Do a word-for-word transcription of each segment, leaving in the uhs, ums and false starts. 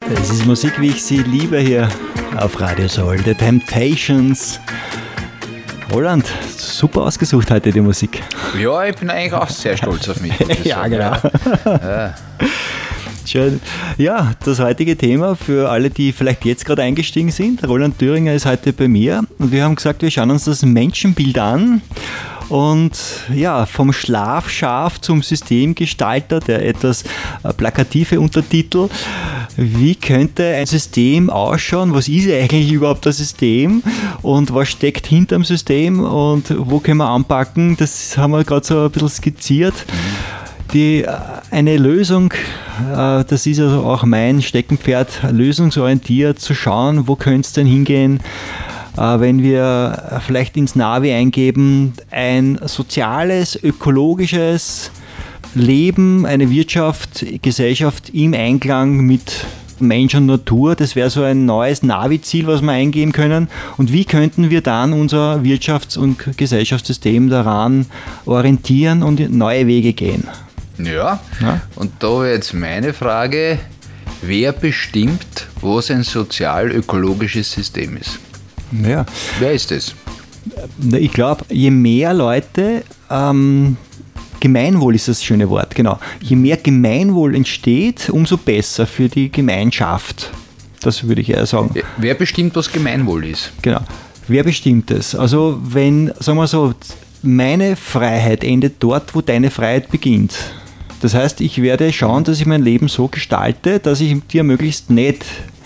Es ist Musik, wie ich sie liebe, hier auf Radio Soul. The Temptations. Roland, super ausgesucht heute die Musik. Ja, ich bin eigentlich auch sehr stolz auf mich. Ja, genau. Ja. Schön. Ja, das heutige Thema für alle, die vielleicht jetzt gerade eingestiegen sind. Roland Thüringer ist heute bei mir und wir haben gesagt, wir schauen uns das Menschenbild an. Und ja, vom Schlafschaf zum Systemgestalter, der etwas plakative Untertitel. Wie könnte ein System ausschauen? Was ist eigentlich überhaupt das System? Und was steckt hinter dem System? Und wo können wir anpacken? Das haben wir gerade so ein bisschen skizziert. Die, eine Lösung, das ist also auch mein Steckenpferd, lösungsorientiert zu schauen, wo könnte es denn hingehen, wenn wir vielleicht ins Navi eingeben, ein soziales, ökologisches Leben, eine Wirtschaft, Gesellschaft im Einklang mit Mensch und Natur. Das wäre so ein neues Navi-Ziel, was wir eingeben können. Und wie könnten wir dann unser Wirtschafts- und Gesellschaftssystem daran orientieren und neue Wege gehen? Ja, ja? Und da wäre jetzt meine Frage, wer bestimmt, was ein sozial-ökologisches System ist? Ja. Wer ist das? Ich glaube, je mehr Leute, ähm, Gemeinwohl ist das schöne Wort, genau. Je mehr Gemeinwohl entsteht, umso besser für die Gemeinschaft. Das würde ich eher sagen. Wer bestimmt, was Gemeinwohl ist? Genau. Wer bestimmt es? Also wenn, sagen wir so, meine Freiheit endet dort, wo deine Freiheit beginnt. Das heißt, ich werde schauen, dass ich mein Leben so gestalte, dass ich dir möglichst nicht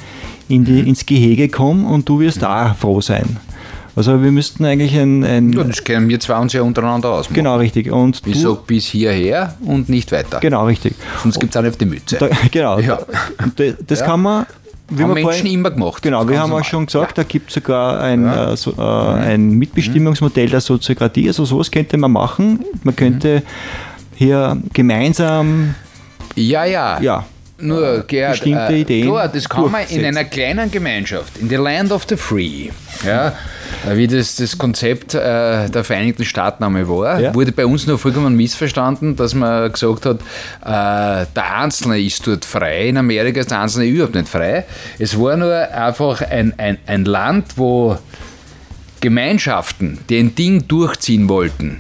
in die, ins Gehege komme und du wirst auch froh sein. Also wir müssten eigentlich ein... ein ja, das können wir zwei uns ja untereinander ausmachen. Genau, richtig. Und ich sage bis hierher und nicht weiter. Genau, richtig. Sonst gibt es auch nicht auf die Mütze. Da, genau. Ja. Das, das ja. kann man... Wie haben Menschen vorhin, immer gemacht. Genau, wir haben auch schon gesagt, ja. da gibt es sogar ein, ja. äh, so, äh, ein Mitbestimmungsmodell der Soziokratie. Also sowas könnte man machen. Man könnte hier gemeinsam... Ja, ja. ja Nur, Gerhard, bestimmte äh, Ideen klar, das kann man in einer kleinen Gemeinschaft, in the land of the free, ja, wie das, das Konzept äh, der Vereinigten Staaten einmal war, ja. wurde bei uns nur vollkommen missverstanden, dass man gesagt hat, äh, der Einzelne ist dort frei, in Amerika ist der Einzelne überhaupt nicht frei. Es war nur einfach ein, ein, ein Land, wo Gemeinschaften, die ein Ding durchziehen wollten,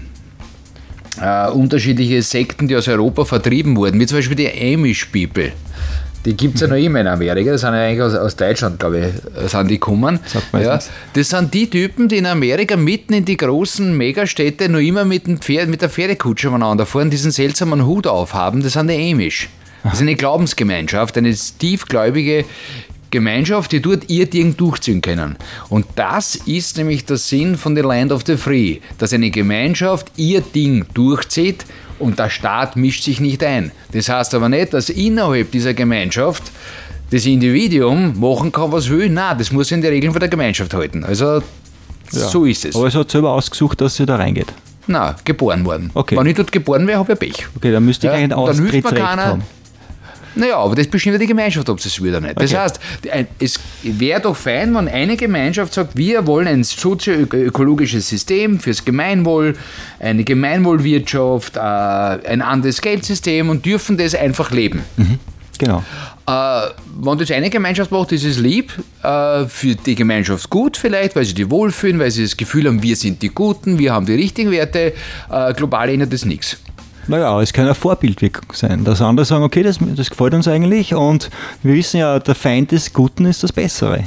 Uh, unterschiedliche Sekten, die aus Europa vertrieben wurden, wie zum Beispiel die Amish People. Die gibt es ja noch immer in Amerika, das sind ja eigentlich aus, aus Deutschland, glaube ich, sind die gekommen. Ja, das sind die Typen, die in Amerika mitten in die großen Megastädte noch immer mit, dem Pferd, mit der Pferdekutsche umeinander fahren, diesen seltsamen Hut aufhaben, das sind die Amish. Das ist eine Glaubensgemeinschaft, eine tiefgläubige Gemeinschaft, die dort ihr Ding durchziehen können. Und das ist nämlich der Sinn von The Land of the Free, dass eine Gemeinschaft ihr Ding durchzieht und der Staat mischt sich nicht ein. Das heißt aber nicht, dass innerhalb dieser Gemeinschaft das Individuum machen kann, was will. Nein, das muss in die Regeln von der Gemeinschaft halten. Also ja. so ist es. Aber es hat selber ausgesucht, dass sie da reingeht. Nein, geboren worden. Okay. Wenn ich dort geboren wäre, habe ich Pech. Okay, dann müsste ich ja, eigentlich ein Austrittsrecht haben. Naja, aber das bestimmt ja die Gemeinschaft, ob sie es will oder nicht. Das okay. heißt, es wäre doch fein, wenn eine Gemeinschaft sagt, wir wollen ein sozio-ökologisches System fürs Gemeinwohl, eine Gemeinwohlwirtschaft, äh, ein anderes Geldsystem und dürfen das einfach leben. Mhm. Genau. Äh, wenn das eine Gemeinschaft macht, ist es lieb, äh, für die Gemeinschaft gut vielleicht, weil sie die wohlfühlen, weil sie das Gefühl haben, wir sind die Guten, wir haben die richtigen Werte, äh, global ändert das nichts. Naja, es kann eine Vorbildwirkung sein, dass andere sagen, okay, das, das gefällt uns eigentlich und wir wissen ja, der Feind des Guten ist das Bessere.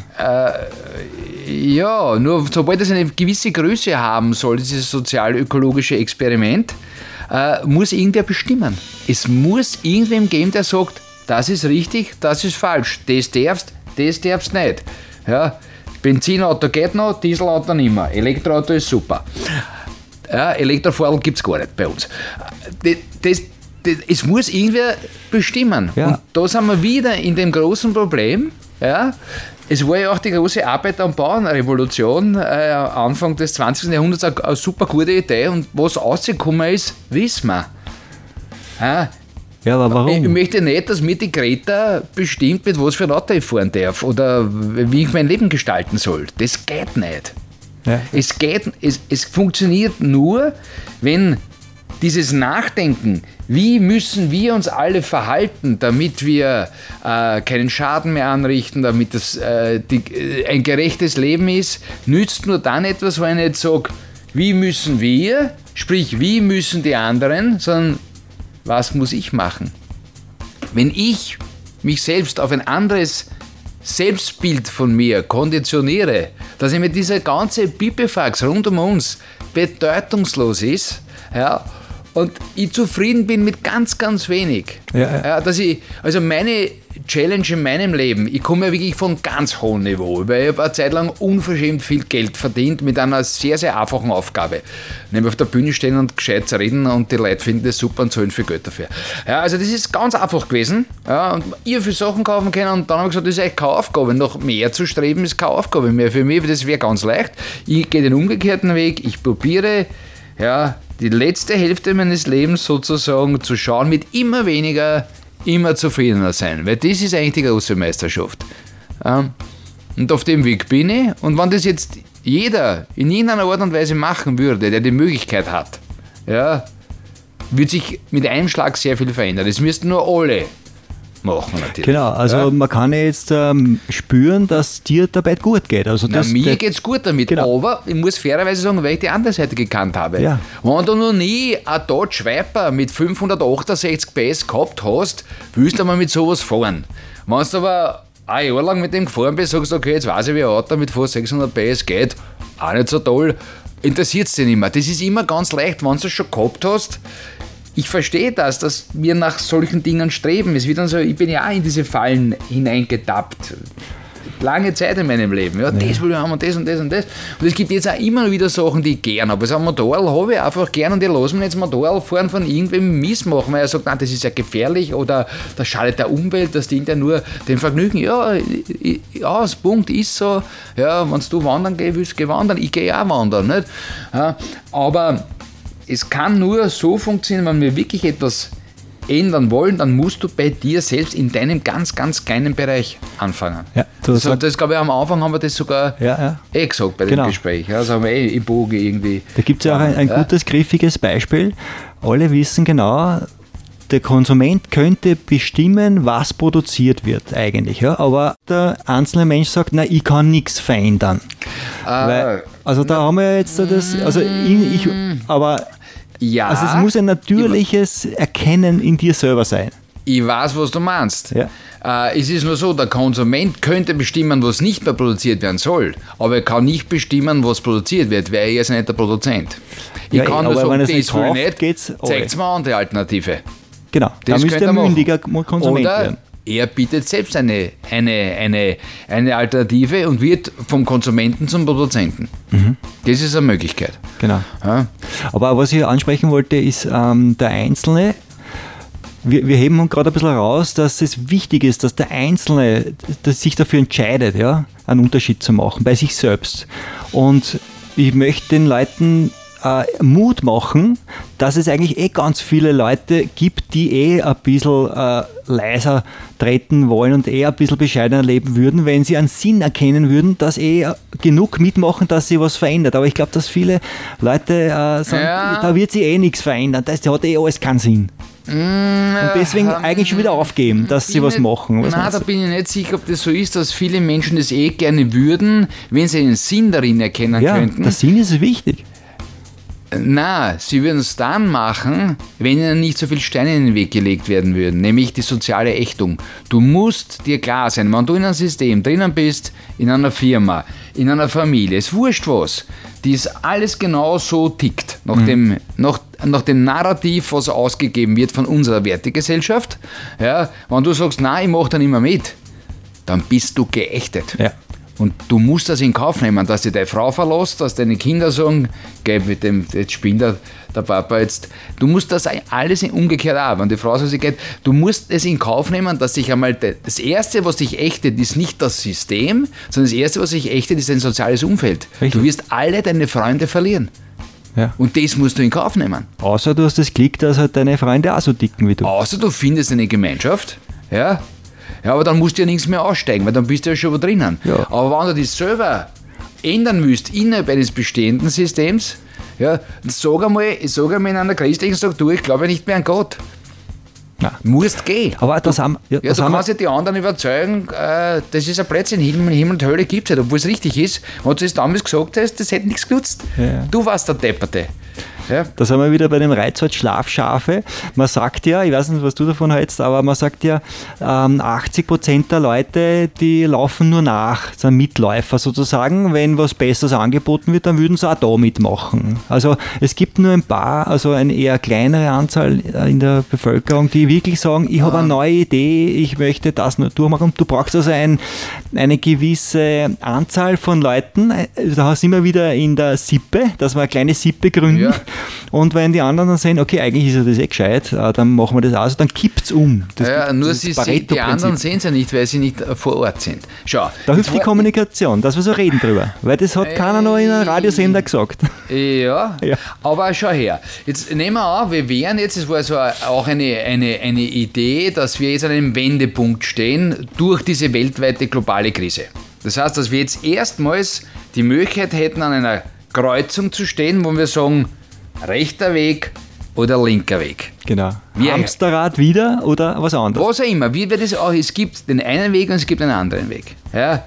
Äh, ja, nur sobald es eine gewisse Größe haben soll, dieses sozial-ökologische Experiment, äh, muss irgendwer bestimmen. Es muss irgendwem geben, der sagt, das ist richtig, das ist falsch, das darfst, das darfst nicht. Ja, Benzinauto geht noch, Dieselauto nicht mehr, Elektroauto ist super. Ja, Elektrofahrrad gibt es gar nicht bei uns. Das, das, das, es muss irgendwer bestimmen. Ja. Und da sind wir wieder in dem großen Problem. Ja. Es war ja auch die große Arbeiter- und Bauernrevolution äh, Anfang des zwanzigsten Jahrhunderts eine, eine super gute Idee. Und was rausgekommen ist, wissen wir. Ja. Ja, aber warum? Ich möchte nicht, dass mir die Greta bestimmt, mit was für ein Auto ich fahren darf oder wie ich mein Leben gestalten soll. Das geht nicht. Ja. Es geht, es, es funktioniert nur, wenn dieses Nachdenken, wie müssen wir uns alle verhalten, damit wir äh, keinen Schaden mehr anrichten, damit das äh, die, äh, ein gerechtes Leben ist, nützt nur dann etwas, wenn ich nicht sage, wie müssen wir, sprich, wie müssen die anderen, sondern was muss ich machen? Wenn ich mich selbst auf ein anderes Selbstbild von mir konditioniere, dass ich mit dieser ganze Pipifax rund um uns bedeutungslos ist, ja, und ich zufrieden bin mit ganz, ganz wenig. Ja, ja. Ja, dass ich, also meine Challenge in meinem Leben, ich komme ja wirklich von ganz hohem Niveau, weil ich habe eine Zeit lang unverschämt viel Geld verdient mit einer sehr, sehr einfachen Aufgabe. Nämlich auf der Bühne stehen und gescheit zu reden und die Leute finden das super und zahlen viel Geld dafür. Ja, also das ist ganz einfach gewesen. Ja, und ich habe viele Sachen kaufen können und dann habe ich gesagt, das ist eigentlich keine Aufgabe. Noch mehr zu streben ist keine Aufgabe mehr für mich, das wäre ganz leicht. Ich gehe den umgekehrten Weg, ich probiere, ja, die letzte Hälfte meines Lebens sozusagen zu schauen, mit immer weniger, immer zufriedener sein. Weil das ist eigentlich die große Meisterschaft. Und auf dem Weg bin ich. Und wenn das jetzt jeder in irgendeiner Art und Weise machen würde, der die Möglichkeit hat, ja, würde sich mit einem Schlag sehr viel verändern. Das müssten nur alle machen natürlich. Genau, also ja. Man kann ja jetzt ähm, spüren, dass dir dabei gut geht. Also Na, das, mir geht es gut damit, genau. Aber ich muss fairerweise sagen, weil ich die andere Seite gekannt habe. Ja. Wenn du noch nie ein Dodge Viper mit fünfhundertachtundsechzig P S gehabt hast, willst du mal mit sowas fahren. Wenn du aber ein Jahr lang mit dem gefahren bist, sagst du, okay, jetzt weiß ich, wie ein Auto mit fast sechshundert P S geht, auch nicht so toll, interessiert es dich nicht mehr. Das ist immer ganz leicht, wenn du es schon gehabt hast. Ich verstehe das, dass wir nach solchen Dingen streben. Es wird dann so, ich bin ja auch in diese Fallen hineingetappt. Lange Zeit in meinem Leben. Ja, ja. Das will ich haben und das und das und das. Und es gibt jetzt auch immer wieder Sachen, die ich gern habe. Also ein Motorrad habe ich einfach gern und ich lasse mich jetzt Motorrad fahren von irgendwem Miss machen, weil er sagt, nein, das ist ja gefährlich oder das schadet der Umwelt, das dient ja nur dem Vergnügen. Ja, ja, das Punkt ist so, ja, wenn du wandern gehen willst, geh wandern, ich gehe auch wandern. Nicht? Ja, aber es kann nur so funktionieren, wenn wir wirklich etwas ändern wollen, dann musst du bei dir selbst in deinem ganz, ganz kleinen Bereich anfangen. Ja, das, das, das glaube ich, am Anfang haben wir das sogar ja, ja. eh gesagt bei genau. dem Gespräch. Ja, das haben wir eh im Bogen irgendwie. Da gibt es ja auch ein, ein ja. gutes, griffiges Beispiel. Alle wissen genau, der Konsument könnte bestimmen, was produziert wird eigentlich. Ja? Aber der einzelne Mensch sagt, nein, ich kann nichts verändern. Ah, Weil, also da haben wir jetzt das, also ich, ich aber ja, also es muss ein natürliches Erkennen in dir selber sein. Ich weiß, was du meinst. Ja. Äh, es ist nur so, der Konsument könnte bestimmen, was nicht mehr produziert werden soll, aber er kann nicht bestimmen, was produziert wird, weil er ist nicht der Produzent. Ich ja, kann nur sagen, das nicht will nicht, zeigt mir eine andere Alternative. Genau, da müsste er mündiger Konsument Oder werden. Er bietet selbst eine, eine, eine, eine Alternative und wird vom Konsumenten zum Produzenten. Mhm. Das ist eine Möglichkeit. Genau. Ja. Aber was ich ansprechen wollte, ist ähm, der Einzelne. Wir, wir heben gerade ein bisschen raus, dass es wichtig ist, dass der Einzelne dass sich dafür entscheidet, ja, einen Unterschied zu machen, bei sich selbst. Und ich möchte den Leuten äh, Mut machen, dass es eigentlich eh ganz viele Leute gibt, die eh ein bisschen äh, leiser treten wollen und eher ein bisschen bescheidener leben würden, wenn sie einen Sinn erkennen würden, dass eh genug mitmachen, dass sie was verändert. Aber ich glaube, dass viele Leute äh, sagen, ja. da wird sich eh nichts verändern, das hat eh alles keinen Sinn. Und deswegen eigentlich schon wieder aufgeben, dass sie was nicht, machen. Was nein, da bin ich nicht sicher, ob das so ist, dass viele Menschen das eh gerne würden, wenn sie einen Sinn darin erkennen ja, könnten. Der Sinn ist wichtig. Na, sie würden es dann machen, wenn ihnen nicht so viele Steine in den Weg gelegt werden würden, nämlich die soziale Ächtung. Du musst dir klar sein, wenn du in einem System drinnen bist, in einer Firma, in einer Familie, ist wurscht was, das alles genau so tickt, nach, mhm. dem, nach, nach dem Narrativ, was ausgegeben wird von unserer Wertegesellschaft. Ja, wenn du sagst, nein, ich mache da nicht mehr mit, dann bist du geächtet. Ja. Und du musst das in Kauf nehmen, dass dir deine Frau verlässt, dass deine Kinder sagen, geh mit dem, jetzt spinnt der, der Papa jetzt. Du musst das alles umgekehrt auch, wenn die Frau so sie geht, du musst es in Kauf nehmen, dass sich einmal, das Erste, was dich ächtet, ist nicht das System, sondern das Erste, was dich ächtet, ist ein soziales Umfeld. Richtig. Du wirst alle deine Freunde verlieren. Ja. Und das musst du in Kauf nehmen. Außer du hast das Glück, dass halt deine Freunde auch so dicken wie du. Außer du findest eine Gemeinschaft, ja. Ja, aber dann musst du ja nichts mehr aussteigen, weil dann bist du ja schon wo drinnen. Ja. Aber wenn du das selber ändern willst innerhalb eines bestehenden Systems, Ja, sag einmal, ich sag einmal in einer christlichen Struktur, ich glaube nicht mehr an Gott. Nein. Musst gehen. Aber das haben, ja, ja, das du haben kannst ja die anderen überzeugen, äh, das ist ein Blödsinn, Himmel, Himmel und Hölle gibt es nicht, obwohl es richtig ist. Wenn du das damals gesagt hast, das hätte nichts genutzt. Ja. Du warst der Depperte. Ja. Da sind wir wieder bei dem Reizwort Schlafschafe. Man sagt ja, ich weiß nicht, was du davon hältst, aber man sagt ja, ähm, achtzig Prozent der Leute, die laufen nur nach, sind Mitläufer sozusagen. Wenn was Besseres angeboten wird, dann würden sie auch da mitmachen. Also es gibt nur ein paar, also eine eher kleinere Anzahl in der Bevölkerung, die wirklich sagen, ich habe ja. eine neue Idee, ich möchte das nur durchmachen. Du brauchst also ein, eine gewisse Anzahl von Leuten. Da hast du immer wieder in der Sippe, dass wir eine kleine Sippe gründen. Ja. Und wenn die anderen dann sehen, okay, eigentlich ist ja das eh gescheit, dann machen wir das aus, dann kippt es um. Das, ja, nur sie sehen, die anderen sehen es ja nicht, weil sie nicht vor Ort sind. Schau. Da hilft die Kommunikation, dass wir so reden drüber, weil das hat äh, keiner noch in einem Radiosender gesagt. Ja, ja, aber schau her, jetzt nehmen wir an, wir wären jetzt, es war so auch eine, eine, eine Idee, dass wir jetzt an einem Wendepunkt stehen durch diese weltweite globale Krise. Das heißt, dass wir jetzt erstmals die Möglichkeit hätten, an einer Kreuzung zu stehen, wo wir sagen, rechter Weg oder linker Weg. Genau. Wie Hamsterrad wieder oder was anderes? Was auch immer. Wie wird es auch? Es gibt den einen Weg und es gibt einen anderen Weg. Ja.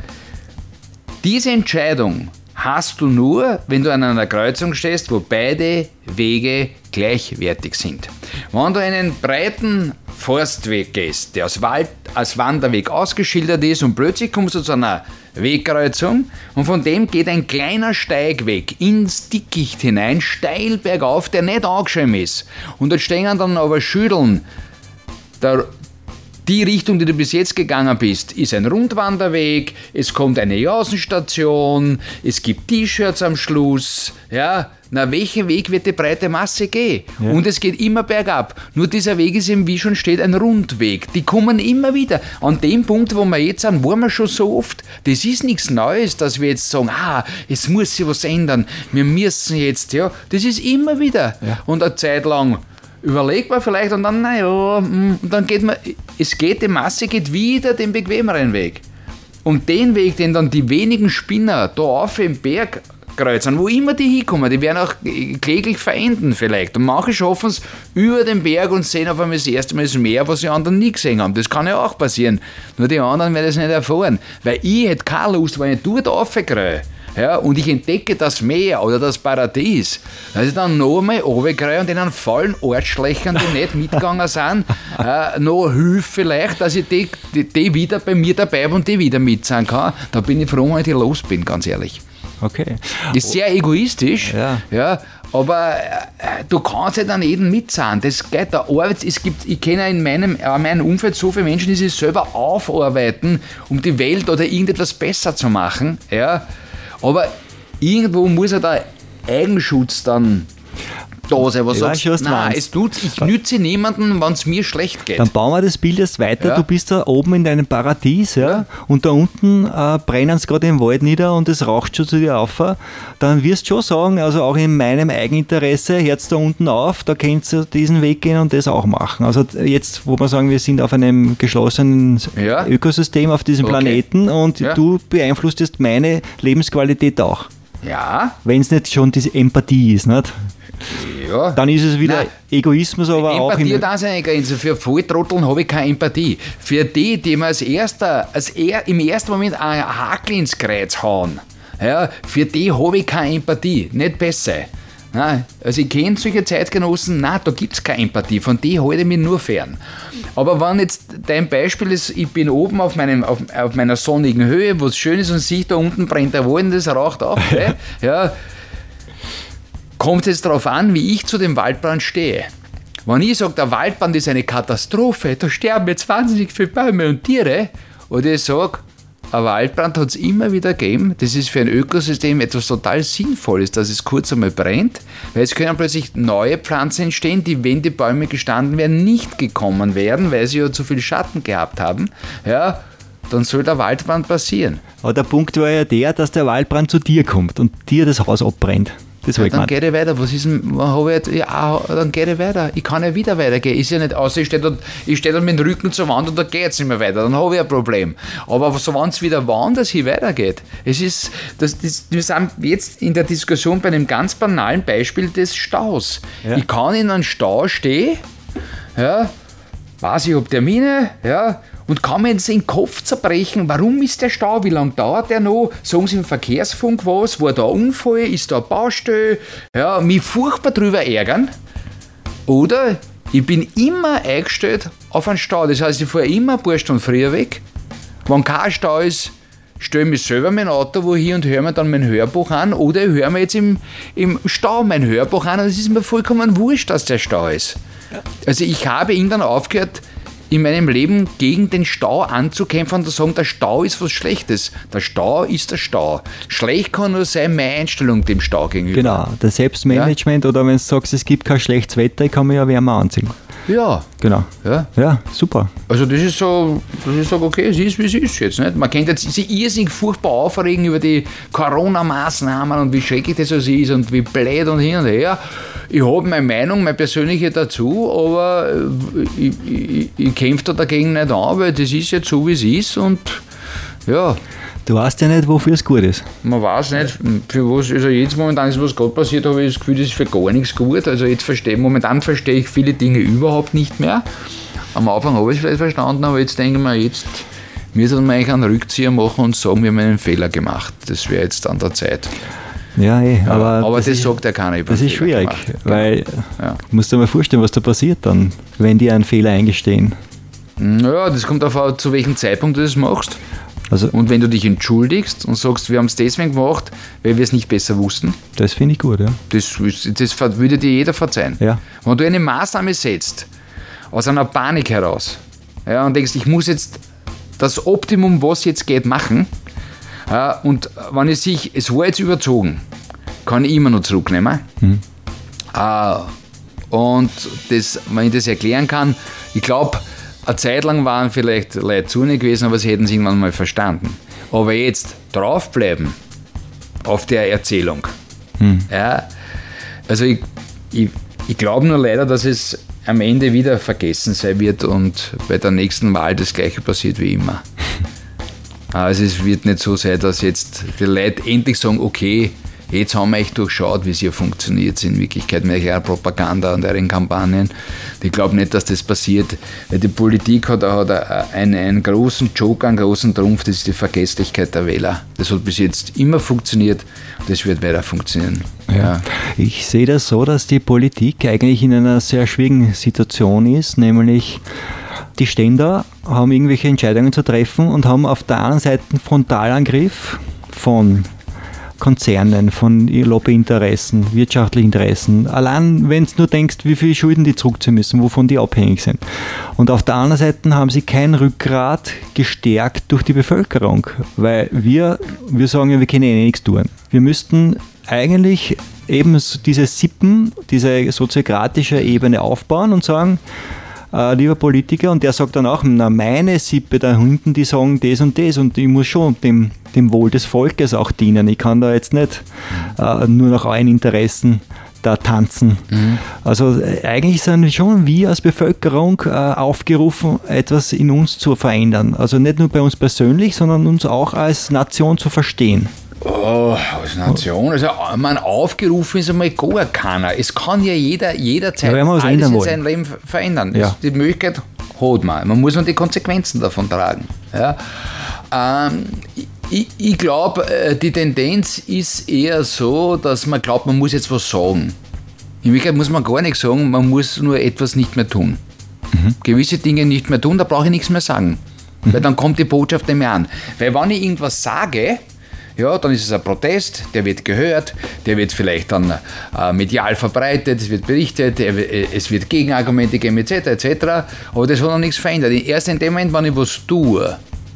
Diese Entscheidung hast du nur, wenn du an einer Kreuzung stehst, wo beide Wege gleichwertig sind. Wenn du einen breiten Forstweg gehst, der als, Wald, als Wanderweg ausgeschildert ist und plötzlich kommst du zu einer Wegkreuzung und von dem geht ein kleiner Steigweg ins Dickicht hinein, steil bergauf, der nicht angeschrieben ist. Und dort stehen dann aber Schilderl, der Die Richtung, die du bis jetzt gegangen bist, ist ein Rundwanderweg, es kommt eine Jausenstation, es gibt T-Shirts am Schluss, ja, na, welchen Weg wird die breite Masse gehen? Ja. Und es geht immer bergab. Nur dieser Weg ist eben, wie schon steht, ein Rundweg. Die kommen immer wieder. An dem Punkt, wo wir jetzt sind, waren wir schon so oft. Das ist nichts Neues, dass wir jetzt sagen, ah, es muss sich was ändern. Wir müssen jetzt, ja. Das ist immer wieder. Ja. Und eine Zeit lang überlegt man vielleicht und dann, naja, und dann geht man, es geht, die Masse geht wieder den bequemeren Weg. Und den Weg, den dann die wenigen Spinner da auf im Berg kreuzen, wo immer die hinkommen, die werden auch kläglich verenden vielleicht. Und manche schaffen es über den Berg und sehen auf einmal das erste Mal das Meer, was die anderen nie gesehen haben. Das kann ja auch passieren. Nur die anderen werden es nicht erfahren. Weil ich hätte keine Lust, wenn ich dort raufkreue, ja, und ich entdecke das Meer oder das Paradies, dass ich dann noch einmal runterkreue und in einen vollen Ortschlächern, die nicht mitgegangen sind, äh, noch hilf vielleicht, dass ich die, die, die wieder bei mir dabei bin und die wieder mit sein kann. Da bin ich froh, wenn ich los bin, ganz ehrlich. Okay. Das ist sehr egoistisch, ja. Ja, aber äh, du kannst ja dann jeden mitzahlen. Das geht da Arbeit. Es gibt, ich kenne in meinem, in meinem Umfeld so viele Menschen, die sich selber aufarbeiten, um die Welt oder irgendetwas besser zu machen. Ja. Aber irgendwo muss ja der Eigenschutz dann da sein, was sagst du? Nein, es tut, ich nütze niemanden, wenn es mir schlecht geht. Dann bauen wir das Bild erst weiter. Ja. Du bist da oben in deinem Paradies, ja, ja. Und da unten äh, brennen es gerade im Wald nieder und es raucht schon zu dir auf. Dann wirst du schon sagen, also auch in meinem Eigeninteresse, hört's da unten auf, da kannst du diesen Weg gehen und das auch machen. Also jetzt, wo wir sagen, wir sind auf einem geschlossenen ja. Ökosystem auf diesem okay. Planeten und ja. du beeinflusst jetzt meine Lebensqualität auch. Ja. Wenn es nicht schon diese Empathie ist, nicht? Ja. Dann ist es wieder Nein. Egoismus, aber Empathie auch... Empathie hat auch seine Grenze. Für Volltrotteln habe ich keine Empathie. Für die, die mir als erster, als er, im ersten Moment einen Hakel ins Kreuz hauen, ja, für die habe ich keine Empathie. Nicht besser. Nein, also ich kenne solche Zeitgenossen, nein, da gibt es keine Empathie, von denen halte ich mich nur fern. Aber wenn jetzt dein Beispiel ist, ich bin oben auf, meinem, auf, auf meiner sonnigen Höhe, wo es schön ist und sehe, da unten brennt der Wald und das raucht auf, ja, ja, kommt es jetzt darauf an, wie ich zu dem Waldbrand stehe. Wenn ich sage, der Waldbrand ist eine Katastrophe, da sterben jetzt wahnsinnig viele Bäume und Tiere, oder ich sage, ein Waldbrand hat es immer wieder gegeben. Das ist für ein Ökosystem etwas total Sinnvolles, dass es kurz einmal brennt, weil es können plötzlich neue Pflanzen entstehen, die, wenn die Bäume gestanden wären, nicht gekommen wären, weil sie ja zu viel Schatten gehabt haben. Ja, dann soll der Waldbrand passieren. Aber der Punkt war ja der, dass der Waldbrand zu dir kommt und dir das Haus abbrennt. Das ja, dann geht ich weiter. Was ist denn, habe ich jetzt, ja, dann geht ich weiter. Ich kann ja wieder weitergehen. Ist ja nicht, außer ich stehe dort, ich stehe dort mit dem Rücken zur Wand und da geht es nicht mehr weiter. Dann habe ich ein Problem. Aber so, wenn es wieder woanders hier weitergeht, es ist, das, das, wir sind jetzt in der Diskussion bei einem ganz banalen Beispiel des Staus. Ja. Ich kann in einem Stau stehen, ja, weiß ich, ob Termine, ja, und kann mir jetzt den Kopf zerbrechen, warum ist der Stau, wie lange dauert der noch, sagen sie im Verkehrsfunk was, war da ein Unfall, ist da eine Baustelle, ja, mich furchtbar drüber ärgern. Oder ich bin immer eingestellt auf einen Stau, das heißt, ich fahre immer ein paar Stunden früher weg, wenn kein Stau ist, stelle ich mich selber mein Auto wo hier und höre mir dann mein Hörbuch an, oder ich höre mir jetzt im, im Stau mein Hörbuch an und es ist mir vollkommen wurscht, dass der Stau ist. Also ich habe irgendwann aufgehört, in meinem Leben gegen den Stau anzukämpfen und zu sagen, der Stau ist was Schlechtes. Der Stau ist der Stau. Schlecht kann nur sein, meine Einstellung dem Stau gegenüber. Genau, das Selbstmanagement, ja? Oder wenn du sagst, es gibt kein schlechtes Wetter, ich kann mir ja wärmer anziehen. Ja. Genau. Ja, ja super. Also das ist so, dass ich sage, okay, es ist, wie es ist jetzt. Nicht? Man kennt jetzt sich irrsinnig furchtbar aufregen über die Corona-Maßnahmen und wie schrecklich das alles ist und wie blöd und hin und her. Ich habe meine Meinung, meine persönliche dazu, aber ich, ich, ich kämpfe da dagegen nicht an, weil das ist jetzt so, wie es ist und ja. Du weißt ja nicht, wofür es gut ist. Man weiß nicht, für was, also jetzt momentan ist was gerade passiert, habe ich das Gefühl, das ist für gar nichts gut. Also jetzt verstehe, momentan verstehe ich viele Dinge überhaupt nicht mehr. Am Anfang habe ich es vielleicht verstanden, aber jetzt denke ich mir, jetzt müsste man eigentlich einen Rückzieher machen und sagen, wir haben einen Fehler gemacht. Das wäre jetzt an der Zeit. Ja, ey, ja, aber, aber das, das ist, sagt ja keiner über Das ist Fehler schwierig, gemacht. weil ja. du musst dir mal vorstellen, was da passiert dann, wenn die einen Fehler eingestehen. Naja, das kommt darauf an, zu welchem Zeitpunkt du das machst. Also, und wenn du dich entschuldigst und sagst, wir haben es deswegen gemacht, weil wir es nicht besser wussten. Das finde ich gut, ja. Das, das würde dir jeder verzeihen. Ja. Wenn du eine Maßnahme setzt, aus einer Panik heraus, ja, und denkst, ich muss jetzt das Optimum, was jetzt geht, machen, ja, und wenn es sich, es war jetzt überzogen, kann ich immer noch zurücknehmen. Mhm. Ah, und das, wenn ich das erklären kann, ich glaube, eine Zeit lang waren vielleicht Leute zu nicht gewesen, aber sie hätten es irgendwann mal verstanden. Aber jetzt draufbleiben auf der Erzählung. Hm. Ja, also ich, ich, ich glaube nur leider, dass es am Ende wieder vergessen sein wird und bei der nächsten Wahl das Gleiche passiert wie immer. Also es wird nicht so sein, dass jetzt die Leute endlich sagen, okay, jetzt haben wir echt durchschaut, wie es hier funktioniert in Wirklichkeit mit eurer Propaganda und euren Kampagnen. Ich glaube nicht, dass das passiert, weil die Politik hat, hat einen, einen großen Joker, einen großen Trumpf, das ist die Vergesslichkeit der Wähler. Das hat bis jetzt immer funktioniert und das wird weiter funktionieren. Ja. Ja. Ich sehe das so, dass die Politik eigentlich in einer sehr schwierigen Situation ist, nämlich die stehen da, haben irgendwelche Entscheidungen zu treffen und haben auf der einen Seite einen Frontalangriff von Konzernen, von Lobbyinteressen, wirtschaftlichen Interessen. Allein, wenn du nur denkst, wie viele Schulden die zurückziehen müssen, wovon die abhängig sind. Und auf der anderen Seite haben sie kein Rückgrat gestärkt durch die Bevölkerung, weil wir, wir sagen ja, wir können eh nichts tun. Wir müssten eigentlich eben diese Sippen, diese soziokratische Ebene aufbauen und sagen, Uh, lieber Politiker, und der sagt dann auch, na, meine Sippe da hinten, die sagen das und das und ich muss schon dem, dem Wohl des Volkes auch dienen. Ich kann da jetzt nicht uh, nur nach euren Interessen da tanzen. Mhm. Also äh, eigentlich sind schon wir als Bevölkerung äh, aufgerufen, etwas in uns zu verändern. Also nicht nur bei uns persönlich, sondern uns auch als Nation zu verstehen. Oh, als Nation, also man aufgerufen ist einmal gar keiner. Es kann ja jeder jederzeit ja, alles in seinem Leben verändern. Ja. Die Möglichkeit hat man. Man muss nur die Konsequenzen davon tragen. Ja. Ähm, ich ich glaube, die Tendenz ist eher so, dass man glaubt, man muss jetzt was sagen. In Wirklichkeit muss man gar nichts sagen, man muss nur etwas nicht mehr tun. Mhm. Gewisse Dinge nicht mehr tun, da brauche ich nichts mehr sagen. Mhm. Weil dann kommt die Botschaft nicht mehr an. Weil wenn ich irgendwas sage, ja, dann ist es ein Protest, der wird gehört, der wird vielleicht dann äh, medial verbreitet, es wird berichtet, es wird Gegenargumente geben, et cetera et cetera. Aber das hat noch nichts verändert. Erst in dem Moment, wenn ich was tue.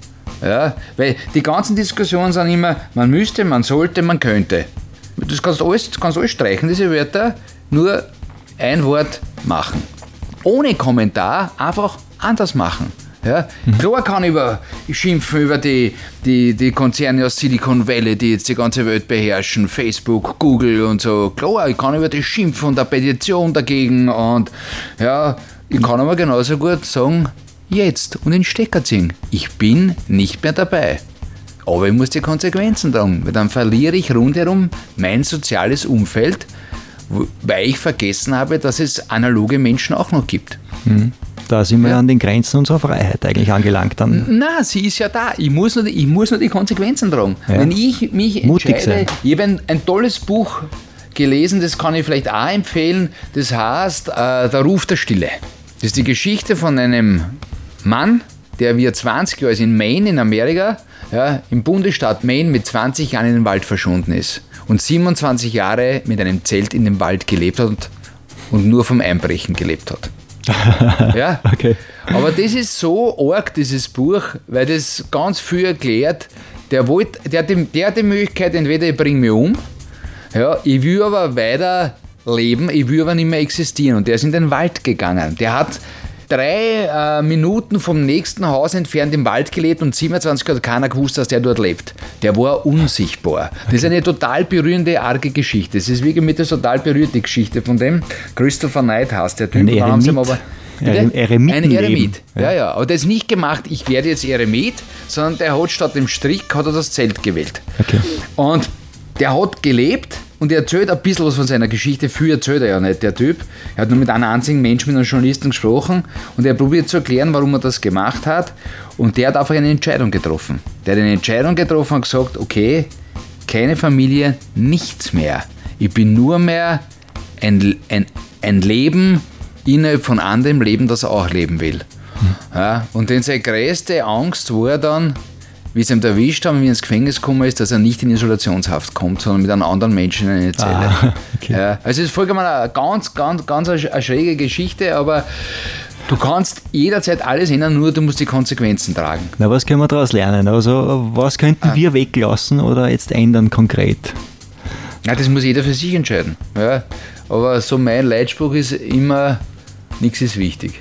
Ja, weil die ganzen Diskussionen sind immer, man müsste, man sollte, man könnte. Das kannst du alles, kannst alles streichen, diese Wörter, nur ein Wort machen. Ohne Kommentar, einfach anders machen. Ja? Mhm. Klar kann ich, über, ich schimpfen über die, die, die Konzerne aus Silicon Valley, die jetzt die ganze Welt beherrschen, Facebook, Google und so. Klar, ich kann über die schimpfen und eine Petition dagegen und ja, ich kann aber genauso gut sagen, jetzt und den Stecker ziehen. Ich bin nicht mehr dabei. Aber ich muss die Konsequenzen tragen, weil dann verliere ich rundherum mein soziales Umfeld, weil ich vergessen habe, dass es analoge Menschen auch noch gibt. Mhm. Da sind wir ja an den Grenzen unserer Freiheit eigentlich angelangt. Dann. Nein, sie ist ja da. Ich muss nur die, ich muss nur die Konsequenzen tragen. Ja. Wenn ich mich Mutig entscheide, sein. Ich habe ein, ein tolles Buch gelesen, das kann ich vielleicht auch empfehlen, das heißt äh, Der Ruf der Stille. Das ist die Geschichte von einem Mann, der wie er zwanzig Jahre ist in Maine in Amerika, ja, im Bundesstaat Maine mit zwanzig Jahren in den Wald verschwunden ist und siebenundzwanzig Jahre mit einem Zelt in dem Wald gelebt hat und nur vom Einbrechen gelebt hat. Ja, okay. Aber das ist so arg, dieses Buch, weil das ganz viel erklärt. Der, wollt, der, hat die, der hat die Möglichkeit, entweder ich bringe mich um, ja, ich will aber weiter leben, ich will aber nicht mehr existieren. Und der ist in den Wald gegangen. Der hat drei äh, Minuten vom nächsten Haus entfernt im Wald gelebt und siebenundzwanzig hat keiner gewusst, dass der dort lebt. Der war unsichtbar. Das ist eine total berührende, arge Geschichte. Das ist wirklich mit der total berührte Geschichte von dem. Christopher Knight heißt der Typ. Ein Eremit. Aber, Eremit. Ein Eremit. Ja. ja, ja. Aber der ist nicht gemacht, ich werde jetzt Eremit, sondern der hat statt dem Strick hat er das Zelt gewählt. Okay. Und der hat gelebt und er erzählt ein bisschen was von seiner Geschichte. Viel erzählt er ja nicht, der Typ. Er hat nur mit einem einzigen Menschen, mit einem Journalisten gesprochen und er probiert zu erklären, warum er das gemacht hat. Und der hat einfach eine Entscheidung getroffen. Der hat eine Entscheidung getroffen und gesagt, okay, keine Familie, nichts mehr. Ich bin nur mehr ein, ein, ein Leben innerhalb von anderem Leben, das er auch leben will. Ja, und dann seine größte Angst war dann, wie sie ihm erwischt haben, wie er ins Gefängnis gekommen ist, dass er nicht in Isolationshaft kommt, sondern mit einem anderen Menschen in eine Zelle. Ah, okay. Ja, also es ist vollkommen eine ganz, ganz, ganz eine schräge Geschichte, aber du kannst jederzeit alles ändern, nur du musst die Konsequenzen tragen. Na, was können wir daraus lernen? Also was könnten ah. wir weglassen oder jetzt ändern konkret? Ja, das muss jeder für sich entscheiden. Ja, aber so mein Leitspruch ist immer, nichts ist wichtig.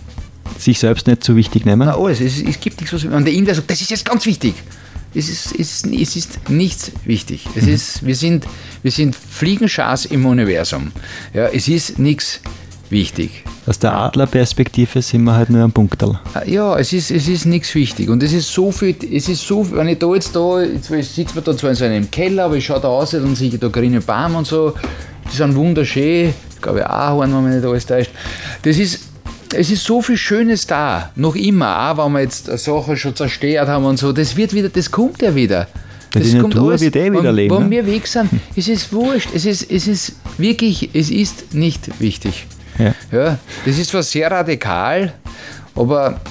Sich selbst nicht so wichtig nehmen? Na, alles. Es, es gibt nichts, was man der Inder sagt, das ist jetzt ganz wichtig. Es ist, es ist, es ist nichts wichtig. Es mhm. ist, wir, sind, wir sind Fliegenschars im Universum. Ja, es ist nichts wichtig. Aus der Adlerperspektive sind wir halt nur ein Punkterl. Ja, es ist, es ist nichts wichtig. Und es ist so viel, es ist so viel, wenn ich da jetzt da, jetzt sitzt man da zwar in so einem Keller, aber ich schaue da raus und sehe da grüne Bäume und so. Die sind wunderschön. Ich glaube, Ahorn, wenn man nicht alles täuscht. Das ist, es ist so viel Schönes da, noch immer, auch wenn wir jetzt Sachen schon zerstört haben und so, das wird wieder, das kommt ja wieder. Das die kommt Natur alles, wird eh wieder leben. Wenn wir weg sind, es ist wurscht, es ist, es ist wirklich, es ist nicht wichtig. Ja. Ja, das ist zwar sehr radikal, aber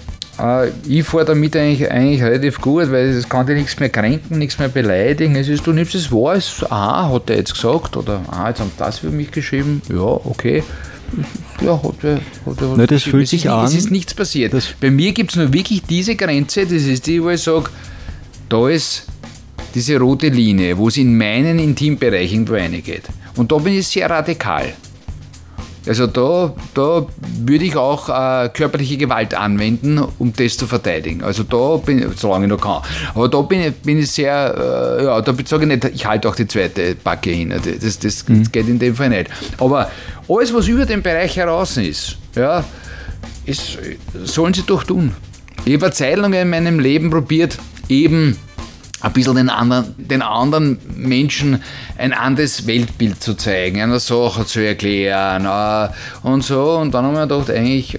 äh, ich fahre damit eigentlich, eigentlich relativ gut, weil es kann dich nichts mehr kränken, nichts mehr beleidigen. Es ist, du nimmst es wahr, es, ah, hat er jetzt gesagt, oder ah, jetzt haben sie das für mich geschrieben, ja, okay. Ja, hat er, hat er Nein, das fühlt sich an. Es ist nichts passiert. Bei mir gibt es nur wirklich diese Grenze, das ist die, wo ich sage, da ist diese rote Linie, wo es in meinen Intimbereich irgendwo reingeht. Und da bin ich sehr radikal. Also da, da würde ich auch äh, körperliche Gewalt anwenden, um das zu verteidigen. Also da bin ich, solange ich noch kann. Aber da bin ich, bin ich sehr, äh, ja, da sage ich nicht, ich halte auch die zweite Backe hin. Das, das, mhm. das geht in dem Fall nicht. Aber alles, was über den Bereich heraus ist, ja, ist, sollen sie doch tun. Ich habe eine Zeit lang in meinem Leben probiert, eben ein bisschen den anderen, den anderen Menschen ein anderes Weltbild zu zeigen, eine Sache zu erklären äh, und so. Und dann haben wir gedacht, eigentlich, äh,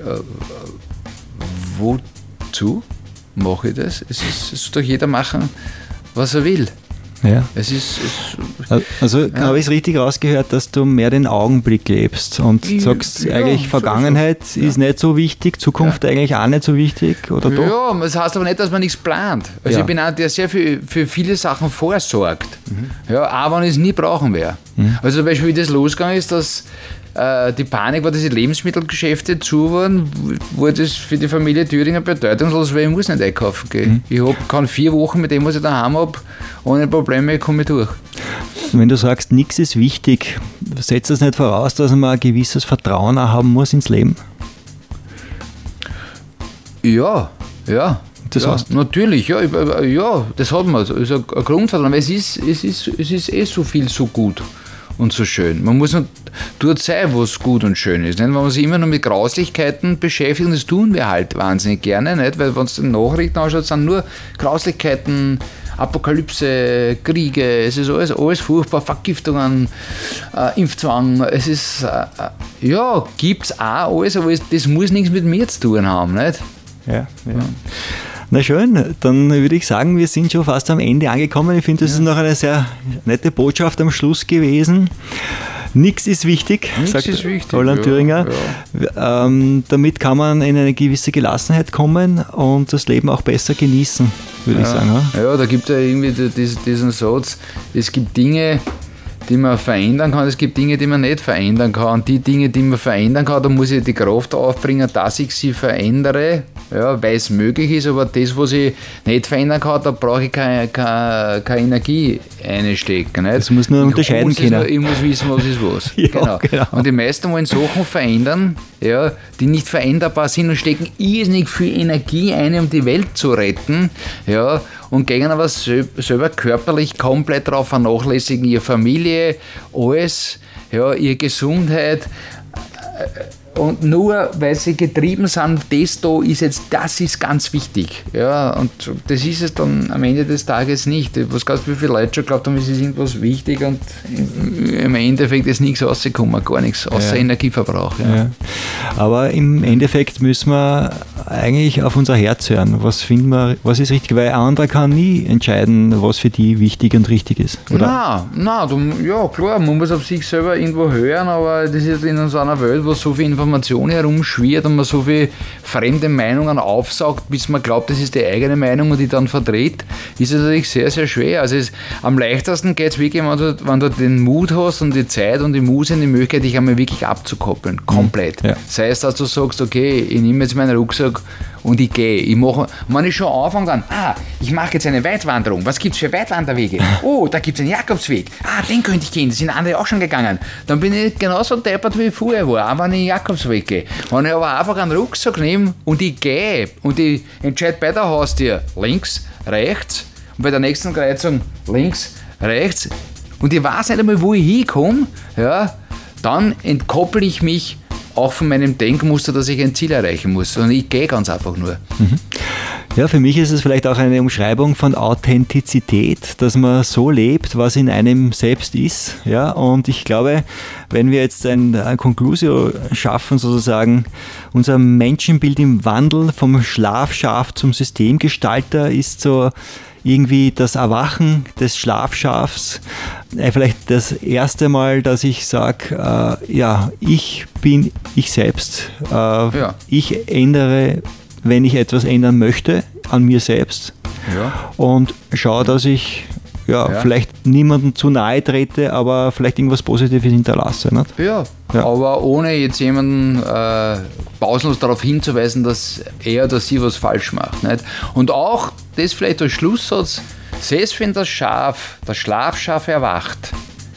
wozu mache ich das? Es ist, es soll doch jeder machen, was er will. Ja. Es ist, es, also ja. Habe ich es richtig rausgehört, dass du mehr den Augenblick lebst und ich, sagst, ja, eigentlich Vergangenheit so, so. ist ja. nicht so wichtig, Zukunft ja. eigentlich auch nicht so wichtig, oder doch? Ja, das heißt aber nicht, dass man nichts plant. Also ja. ich bin einer, der sehr für, für viele Sachen vorsorgt, mhm. ja, auch wenn ich es nie brauchen werde. Mhm. Also zum Beispiel, wie das losgegangen ist, dass äh, die Panik war, dass die Lebensmittelgeschäfte zu waren, wurde das für die Familie Thüringer bedeutungslos, weil ich muss nicht einkaufen gehen. Mhm. Ich hab, kann vier Wochen mit dem, was ich daheim habe, ohne Probleme komme ich durch. Wenn du sagst, nichts ist wichtig, setzt das nicht voraus, dass man ein gewisses Vertrauen auch haben muss ins Leben? Ja, ja. Das ja, heißt? Natürlich, ja, ja, das hat man. Das ist ein Grundvertrauen, weil es ist, es, ist, es ist eh so viel so gut und so schön. Man muss nur dort sein, wo es gut und schön ist. Nicht? Wenn man sich immer nur mit Grauslichkeiten beschäftigt, und das tun wir halt wahnsinnig gerne, nicht? Weil wenn es den Nachrichten anschaut, sind nur Grauslichkeiten, Apokalypse, Kriege, es ist alles, alles furchtbar, Vergiftungen, äh, Impfzwang, es ist, äh, ja, gibt es auch alles, aber es, das muss nichts mit mir zu tun haben, nicht? Ja, ja. Na schön, dann würde ich sagen, wir sind schon fast am Ende angekommen. Ich finde, das ja. ist noch eine sehr nette Botschaft am Schluss gewesen. Nichts ist wichtig, Nichts sagt ist wichtig, Roland ja, Thüringer. Ja. Ähm, damit kann man in eine gewisse Gelassenheit kommen und das Leben auch besser genießen, würde ja. ich sagen. Ja, ja da gibt es ja irgendwie diesen Satz, es gibt Dinge, die man verändern kann, es gibt Dinge, die man nicht verändern kann. Und die Dinge, die man verändern kann, da muss ich die Kraft aufbringen, dass ich sie verändere, ja, weil es möglich ist, aber das, was ich nicht verändern kann, da brauche ich keine, keine, keine Energie einstecken. Nicht? Das muss nur ich unterscheiden können. Nur, ich muss wissen, was ist was. ja, genau. Genau. Und die meisten wollen Sachen verändern, ja, die nicht veränderbar sind und stecken irrsinnig viel Energie ein, um die Welt zu retten, ja, und gehen aber selber körperlich komplett darauf vernachlässigen, ihre Familie, alles, ja, ihre Gesundheit. Und nur weil sie getrieben sind, das da ist jetzt, das ist ganz wichtig. Ja, und das ist es dann am Ende des Tages nicht. Was ganz viele Leute schon geglaubt haben, es ist irgendwas wichtig und im Endeffekt ist nichts rausgekommen, gar nichts, außer ja. Energieverbrauch. Ja. Ja. Aber im Endeffekt müssen wir eigentlich auf unser Herz hören. Was finden wir, was ist richtig? Weil ein anderer kann nie entscheiden, was für die wichtig und richtig ist, oder? Nein, nein, du, ja klar, man muss auf sich selber irgendwo hören, aber das ist in so einer Welt, wo so viel Information herumschwirrt und man so viele fremde Meinungen aufsaugt, bis man glaubt, das ist die eigene Meinung und die dann verdreht, ist es natürlich sehr, sehr schwer. Also es, am leichtesten geht es wirklich, wenn du, wenn du den Mut hast und die Zeit und die Muße und die Möglichkeit, dich einmal wirklich abzukoppeln, komplett. Ja. Sei es, dass du sagst, okay, ich nehme jetzt meinen Rucksack und ich gehe. Ich mache, wenn ich schon anfange, dann, ah, ich mache jetzt eine Weitwanderung. Was gibt es für Weitwanderwege? Oh, da gibt es einen Jakobsweg. Ah, den könnte ich gehen. Da sind andere auch schon gegangen. Dann bin ich genauso deppert, wie ich vorher war, auch wenn ich einen Jakobsweg gehe. Wenn ich aber einfach einen Rucksack nehme und ich gehe und ich entscheide bei der Haustür links, rechts und bei der nächsten Kreuzung links, rechts und ich weiß nicht einmal, wo ich hinkomme, ja, dann entkoppel ich mich auch von meinem Denkmuster, dass ich ein Ziel erreichen muss. Und ich gehe ganz einfach nur. Mhm. Ja, für mich ist es vielleicht auch eine Umschreibung von Authentizität, dass man so lebt, was in einem selbst ist. Ja, und ich glaube, wenn wir jetzt ein, ein Conclusio schaffen, sozusagen, unser Menschenbild im Wandel vom Schlafschaf zum Systemgestalter ist so irgendwie das Erwachen des Schlafschafs, äh, vielleicht das erste Mal, dass ich sage, äh, ja, ich bin ich selbst. Äh, ja. Ich ändere, wenn ich etwas ändern möchte, an mir selbst. Ja. Und schaue, dass ich ja, ja. vielleicht niemandem zu nahe trete, aber vielleicht irgendwas Positives hinterlasse. Nicht? Ja, ja, aber ohne jetzt jemanden äh, pausenlos darauf hinzuweisen, dass er oder sie was falsch macht. Nicht? Und auch, das vielleicht als Schlusssatz, selbst wenn das Schaf, das Schlafschaf erwacht,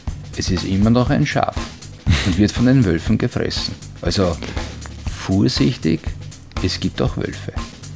es ist immer noch ein Schaf und wird von den Wölfen gefressen. Also vorsichtig, es gibt auch Wölfe.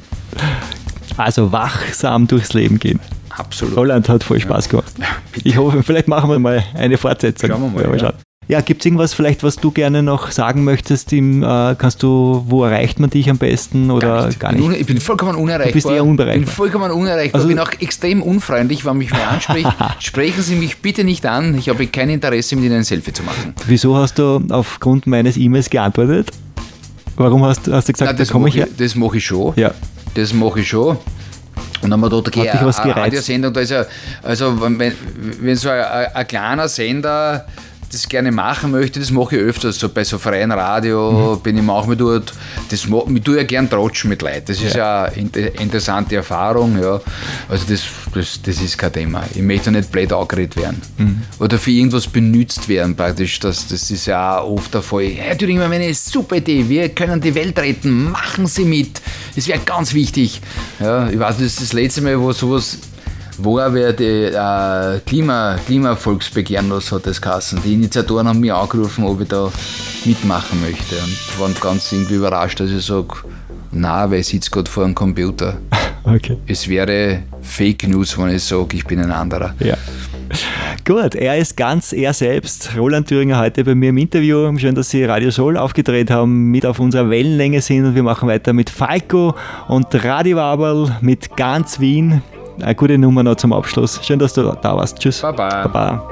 Also wachsam durchs Leben gehen. Absolut. Roland, hat voll Spaß gemacht. Ja, ich hoffe, vielleicht machen wir mal eine Fortsetzung. Schauen wir mal. Ja, ja. ja, gibt es irgendwas vielleicht, was du gerne noch sagen möchtest? Im, äh, kannst du, wo erreicht man dich am besten oder gar nicht? Gar nicht? Ich, bin, ich bin vollkommen unerreichbar. Du bist eher unbereichbar. Ich bin vollkommen unerreichbar. Also, ich bin auch extrem unfreundlich, wenn mich wer anspricht. Sprechen Sie mich bitte nicht an. Ich habe kein Interesse, mit Ihnen ein Selfie zu machen. Wieso hast du aufgrund meines E-Mails geantwortet? Warum hast, hast du gesagt, Nein, das da komme ich her? Das mache ich schon. Ja. Das mache ich schon. Und dann haben wir dort okay, eine Radiosendung, da ist ja, also wenn, wenn so ein, ein kleiner Sender das gerne machen möchte, das mache ich öfters, so bei so freien Radio mhm. bin ich manchmal dort, das ich tue ja gern trotschen mit Leuten, das ist ja, ja eine interessante Erfahrung, ja, also das, das, das ist kein Thema, ich möchte nicht blöd angeredet werden mhm. oder für irgendwas benutzt werden praktisch, das, das ist ja auch oft der Fall, Herr Thüringer, eine super Idee, wir können die Welt retten, machen Sie mit, das wäre ganz wichtig, ja, ich weiß, das ist das letzte Mal, wo sowas war wer die äh, Klima, Klimavolksbegehren, was hat das geheißen. Die Initiatoren haben mich angerufen, ob ich da mitmachen möchte und waren ganz irgendwie überrascht, dass ich sage, nein, weil ich sitze gerade vor einem Computer. Okay. Es wäre Fake News, wenn ich sage, ich bin ein anderer. Ja. Gut, er ist ganz er selbst. Roland Thüringer heute bei mir im Interview. Schön, dass Sie Radio Soul aufgedreht haben, mit auf unserer Wellenlänge sind. Und wir machen weiter mit Falco und Radio Waberl mit Ganz Wien. Eine gute Nummer noch zum Abschluss. Schön, dass du da warst. Tschüss. Baba. Baba.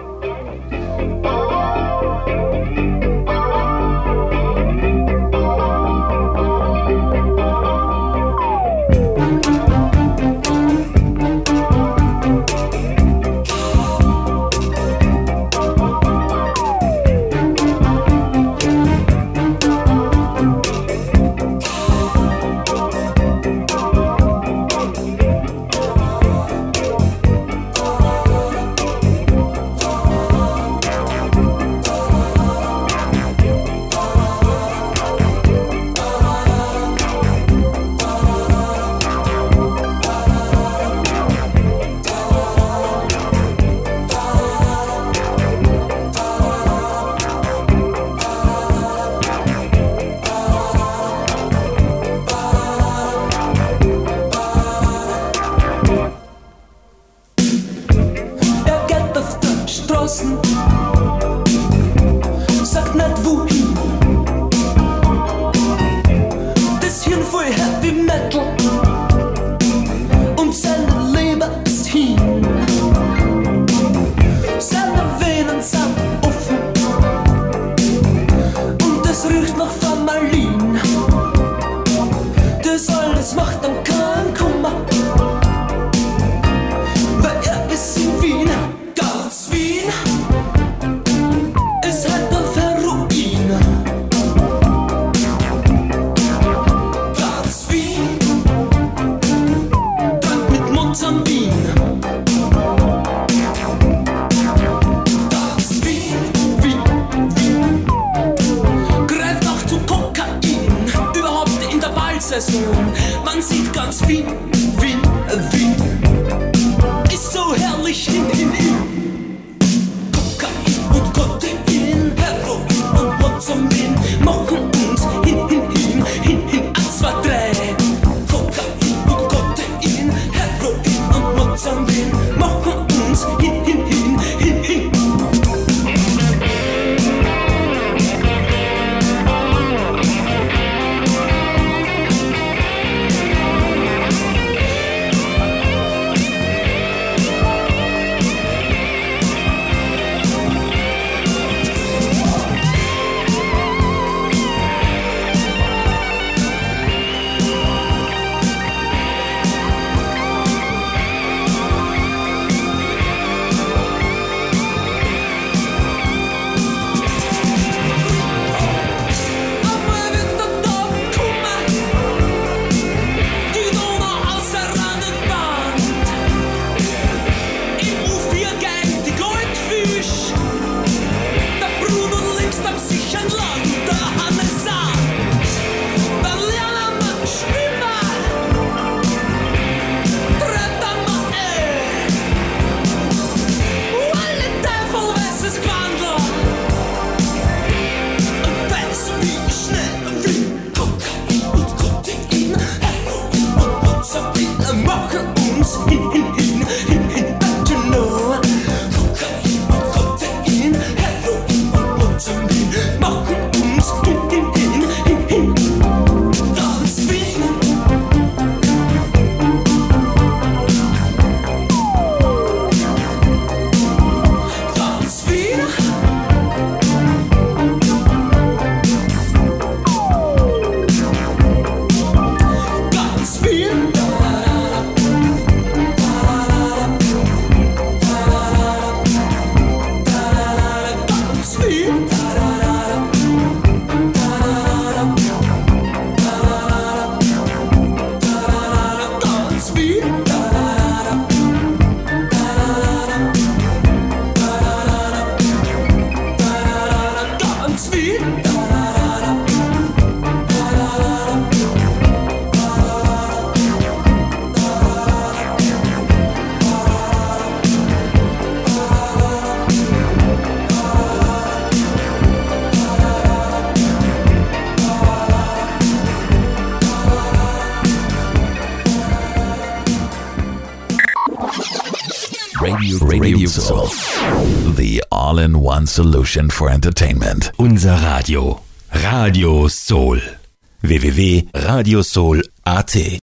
Man sieht ganz Wien, Wien, Wien ist so herrlich hin, hin, hin. Kokain und Kodein, Heroin und Mozamin machen uns hin, hin, hin, hin, hin, eins, zwei, drei. Kokain und Kodein, Heroin und Mozamin machen uns hin, hin, hin, hin, hin. Radio Soul. The all-in-one solution for entertainment. Unser Radio. Radio Soul. w w w punkt radio soul punkt a t